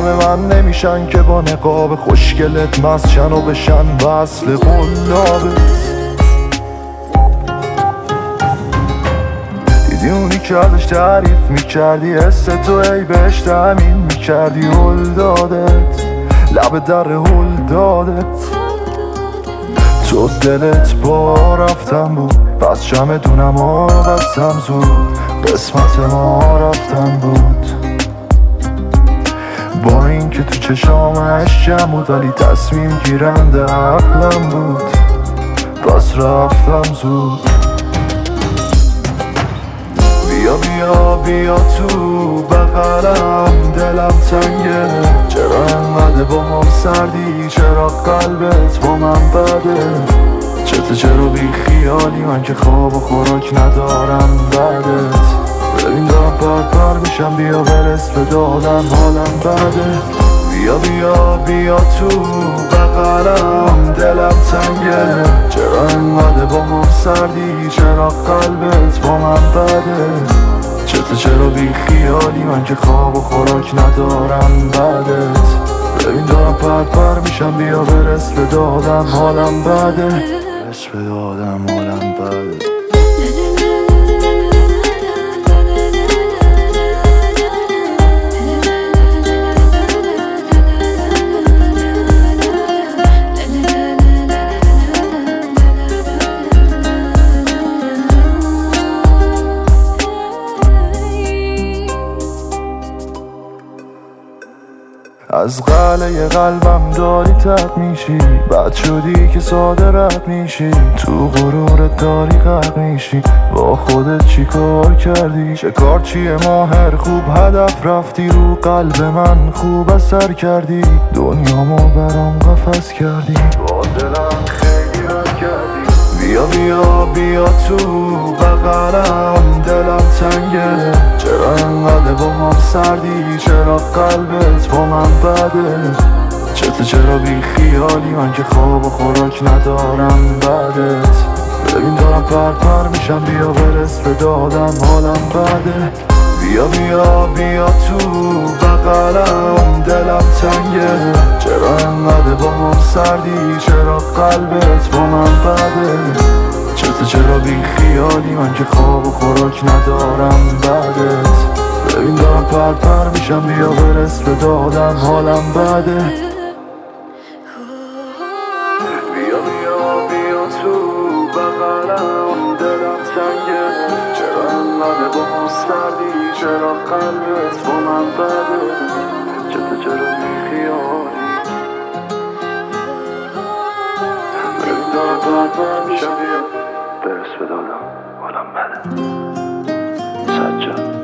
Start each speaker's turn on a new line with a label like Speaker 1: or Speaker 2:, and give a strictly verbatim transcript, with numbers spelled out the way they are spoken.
Speaker 1: من نمیشن که با نقاب خوشگلت مسچن و بشن وصل قلابت. دیدی اونی که ازش تعریف میکردی حس تو ای بهش تأمین میکردی هل دادت لب در هل دادت. تو دلت با رفتن بود پس چمدونم و بستم زود قسمت ما رفتن بود. با این که تو چشامش جمع بود ولی تصمیم گیرنده عقلم بود پس رفتم زود. بیا بیا بیا تو بغلم دلم تنگه چرا انقدر با هم سردی چرا قلبت با من بده. چته چرا بی خیالی من که خواب و خوراک ندارم بعدت. ببین دارم پر پر میشم بیا برس به دادن حالم بده. بیا بیا بیا تو بغلم دلم تنگه چرا انقدر با هم سردی چرا قلبت با من بده. چته چرا بی خیالی من که خواب و خوراک ندارم بعدت. ببین دارم پر پر میشم بیا برس به دادم حالم بده. برس به دادم حالم بده. از قلعه قلبم داری تب میشی بد شدی که ساده رد میشی تو غرورت داری غرق میشی با خودت چی کار کردی چه کار چیه ماهر خوب هدف رفتی رو قلب من خوب اثر کردی دنیامو برام قفس کردی با دلم خیلی رد کردی. بیا بیا بیا تو بغلم دلم تنگه چرا انقدر با هم سردی چرا قلبت با من بده. چته چرا بی خیالی من که خواب و خوراک ندارم بعدت. ببین دارم پر پر میشم بیا برس به دادم حالم بده. بیا بیا بیا تو بغلم دلم تنگه چرا انقدر با هم سردی چرا قلبت با من بده. چته چرا بی خیالی من که خواب و خوراک ندارم بعدت. ببین دارم پر پر میشم بیا برس به دادم حالم بده. بیا بیا بیا تو بغلم دلم تنگه چرا انقدر با هم سردی چرا قلبت با من بده. چته چرا بی خیالی ببین دارم پر پر میشم بیا برس به دادم حالم بده. سجاد